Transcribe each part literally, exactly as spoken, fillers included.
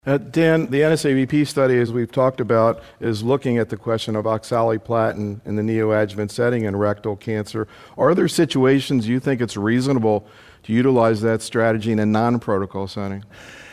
Uh, Dan, the N S A B P study, as we've talked about, is looking at the question of oxaliplatin in the neoadjuvant setting in rectal cancer. Are there situations you think it's reasonable to utilize that strategy in a non-protocol setting?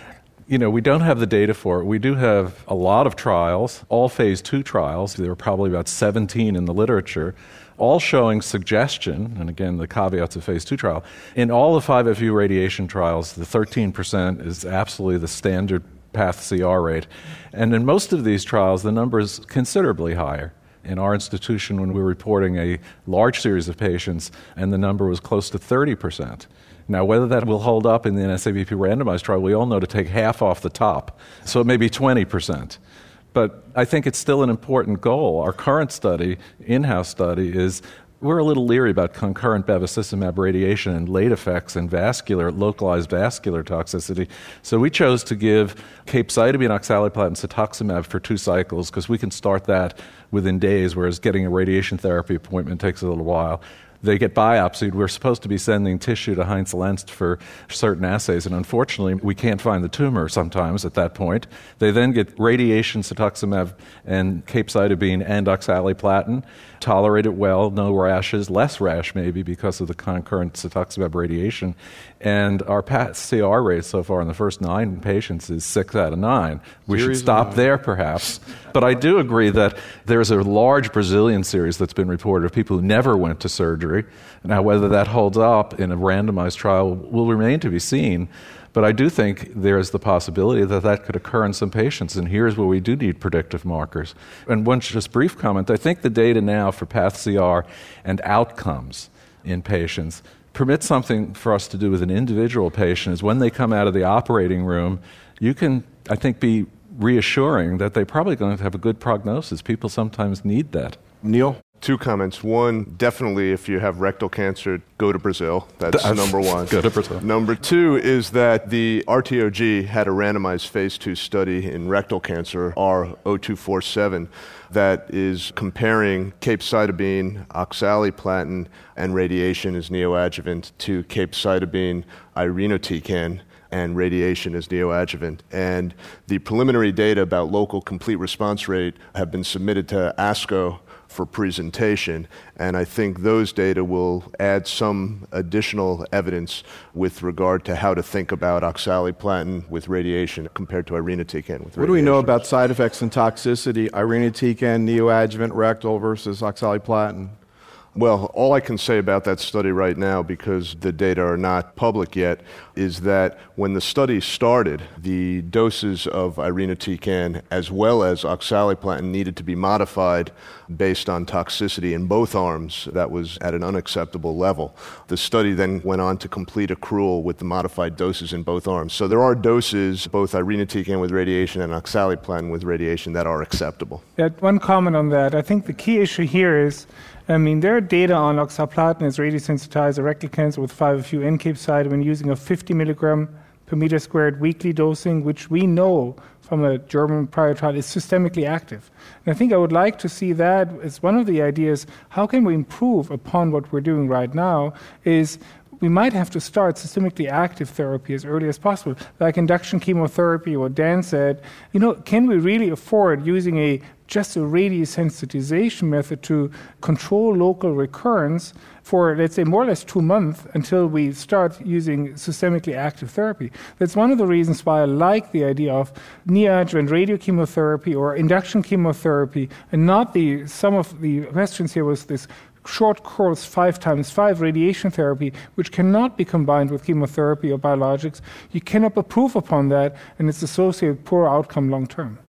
You know, we don't have the data for it. We do have a lot of trials, all phase two trials. There are probably about seventeen in the literature, all showing suggestion, and again, the caveats of phase two trial. In all the five F U radiation trials, the thirteen percent is absolutely the standard path C R rate. And in most of these trials, the number is considerably higher. In our institution, when we were reporting a large series of patients, and the number was close to thirty percent. Now, whether that will hold up in the N S A B P randomized trial, we all know to take half off the top, so it may be twenty percent. But I think it's still an important goal. Our current study, in-house study, is we're a little leery about concurrent bevacizumab radiation and late effects and vascular, localized vascular toxicity. So we chose to give capecitabine, oxaliplatin, cetuximab for two cycles because we can start that within days, whereas getting a radiation therapy appointment takes a little while. They get biopsied. We're supposed to be sending tissue to Heinz-Lenz for certain assays, and unfortunately, we can't find the tumor sometimes at that point. They then get radiation, cetuximab, and capecitabine and oxaliplatin, tolerate it well, no rashes, less rash maybe because of the concurrent cetuximab radiation. And our C R rate so far in the first nine patients is six out of nine. We Series should stop there, perhaps. But I do agree that there's a large Brazilian series that's been reported of people who never went to surgery. Now, whether that holds up in a randomized trial will remain to be seen. But I do think there is the possibility that that could occur in some patients, and here's where we do need predictive markers. And one just brief comment, I think the data now for path C R and outcomes in patients permit something for us to do with an individual patient is when they come out of the operating room, you can, I think, be reassuring that they're probably going to have a good prognosis. People sometimes need that. Neil? Two comments. One, definitely if you have rectal cancer, go to Brazil. That's That's number one. Go to Brazil. Number two is that the R T O G had a randomized phase two study in rectal cancer, R zero two four seven, that is comparing capecitabine, oxaliplatin, and radiation as neoadjuvant to capecitabine, irinotecan, and radiation as neoadjuvant. And the preliminary data about local complete response rate have been submitted to ASCO for presentation, and I think those data will add some additional evidence with regard to how to think about oxaliplatin with radiation compared to irinotecan with radiation. What do we know about side effects and toxicity, irinotecan, neoadjuvant, rectal versus oxaliplatin? Well, all I can say about that study right now, because the data are not public yet, is that when the study started, the doses of irinotecan as well as oxaliplatin needed to be modified based on toxicity in both arms. That was at an unacceptable level. The study then went on to complete accrual with the modified doses in both arms. So there are doses, both irinotecan with radiation and oxaliplatin with radiation, that are acceptable. Yeah, one comment on that. I think the key issue here is, I mean, there are data on oxaliplatin as radiosensitized rectal cancer with five F U and capecitabine using a fifty milligram per meter squared weekly dosing, which we know from a German prior trial is systemically active. And I think I would like to see that as one of the ideas, how can we improve upon what we're doing right now, is we might have to start systemically active therapy as early as possible, like induction chemotherapy, what Dan said. You know, can we really afford using a just a radiosensitization method to control local recurrence for, let's say, more or less two months until we start using systemically active therapy? That's one of the reasons why I like the idea of neoadjuvant radiochemotherapy or induction chemotherapy, and not the, some of the questions here was this short course five times five radiation therapy, which cannot be combined with chemotherapy or biologics. You cannot improve upon that, and it's associated with poor outcome long term.